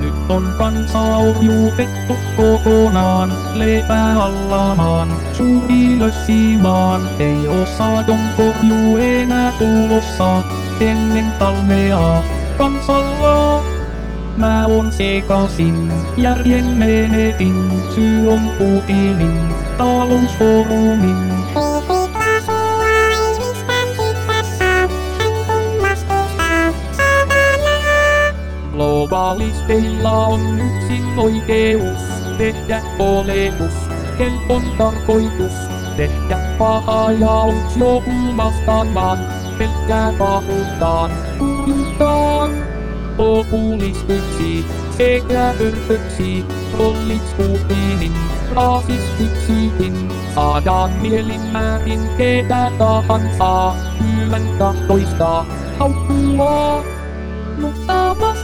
Nyt on kansa oujuutettu kokonaan, leipää alla maan, suu ylös siimaan. Ei osaa donkohju enää tulossa, ennen talvea kansalla. Mä oon sekasin, järjen menetin, syy on Putinin, talousfoorumin. Globalisteilla on yksin oikeus tehdä olemus, helpon tarkoitus tehdä pahaa ja onks joku vastaamaan pelkkää pahuuttaan. Puhutaan populistiksi sekä hörpöksi, rolliksi Putinin, rasistiksi saadaan mielinmäärin ketä tahansa, hyvän tahtoista haukkua, mutta vasta